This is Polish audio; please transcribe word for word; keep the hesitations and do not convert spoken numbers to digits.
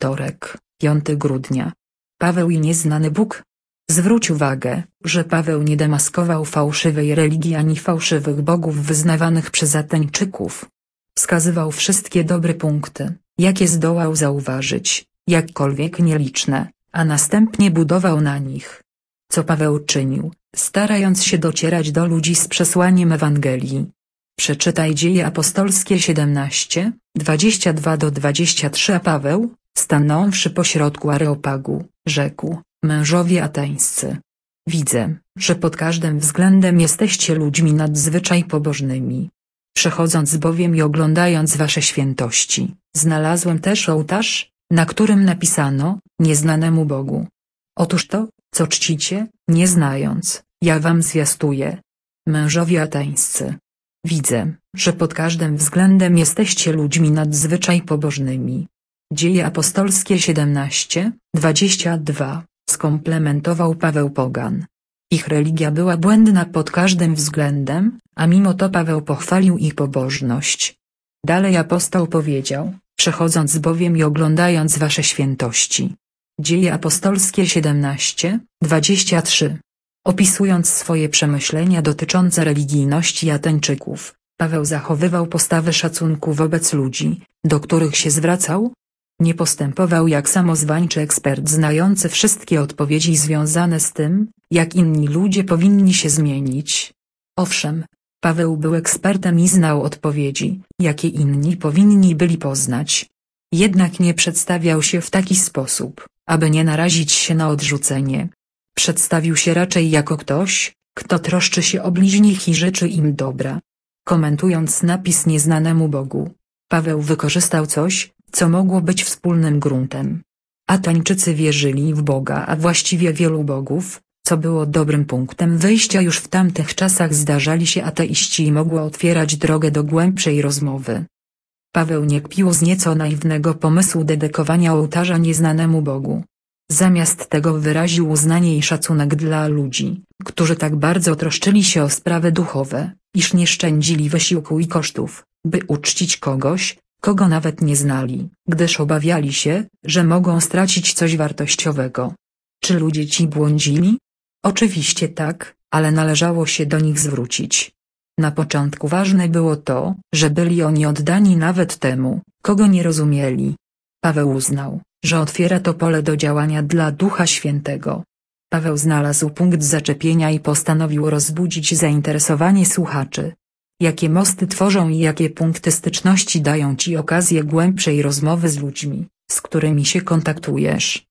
Wtorek, piątego grudnia. Paweł i nieznany Bóg. Zwróć uwagę, że Paweł nie demaskował fałszywej religii ani fałszywych bogów wyznawanych przez Ateńczyków. Wskazywał wszystkie dobre punkty, jakie zdołał zauważyć, jakkolwiek nieliczne, a następnie budował na nich. Co Paweł czynił, starając się docierać do ludzi z przesłaniem Ewangelii. Przeczytaj Dzieje Apostolskie siedemnaście, dwadzieścia dwa do dwudziestu trzech. A Paweł, stanąwszy pośrodku Areopagu, rzekł: Mężowie ateńscy, widzę, że pod każdym względem jesteście ludźmi nadzwyczaj pobożnymi. Przechodząc bowiem i oglądając wasze świętości, znalazłem też ołtarz, na którym napisano: Nieznanemu Bogu. Otóż to, co czcicie, nie znając, ja wam zwiastuję. Mężowie ateńscy, widzę, że pod każdym względem jesteście ludźmi nadzwyczaj pobożnymi. Dzieje Apostolskie siedemnaście, dwadzieścia dwa. Skomplementował Paweł pogan. Ich religia była błędna pod każdym względem, a mimo to Paweł pochwalił ich pobożność. Dalej apostoł powiedział: Przechodząc bowiem i oglądając wasze świętości. Dzieje Apostolskie siedemnaście, dwadzieścia trzy. Opisując swoje przemyślenia dotyczące religijności Ateńczyków, Paweł zachowywał postawę szacunku wobec ludzi, do których się zwracał. Nie postępował jak samozwańczy ekspert znający wszystkie odpowiedzi związane z tym, jak inni ludzie powinni się zmienić. Owszem, Paweł był ekspertem i znał odpowiedzi, jakie inni powinni byli poznać. Jednak nie przedstawiał się w taki sposób, aby nie narazić się na odrzucenie. Przedstawił się raczej jako ktoś, kto troszczy się o bliźnich i życzy im dobra. Komentując napis Nieznanemu Bogu, Paweł wykorzystał coś, co mogło być wspólnym gruntem. Ateńczycy wierzyli w Boga, a właściwie wielu bogów, co było dobrym punktem wyjścia. Już w tamtych czasach zdarzali się ateiści i mogło otwierać drogę do głębszej rozmowy. Paweł nie kpił z nieco naiwnego pomysłu dedykowania ołtarza nieznanemu Bogu. Zamiast tego wyraził uznanie i szacunek dla ludzi, którzy tak bardzo troszczyli się o sprawy duchowe, iż nie szczędzili wysiłku i kosztów, by uczcić kogoś, kogo nawet nie znali, gdyż obawiali się, że mogą stracić coś wartościowego. Czy ludzie ci błądzili? Oczywiście tak, ale należało się do nich zwrócić. Na początku ważne było to, że byli oni oddani nawet temu, kogo nie rozumieli. Paweł uznał, że otwiera to pole do działania dla Ducha Świętego. Paweł znalazł punkt zaczepienia i postanowił rozbudzić zainteresowanie słuchaczy. Jakie mosty tworzą i jakie punkty styczności dają ci okazję głębszej rozmowy z ludźmi, z którymi się kontaktujesz?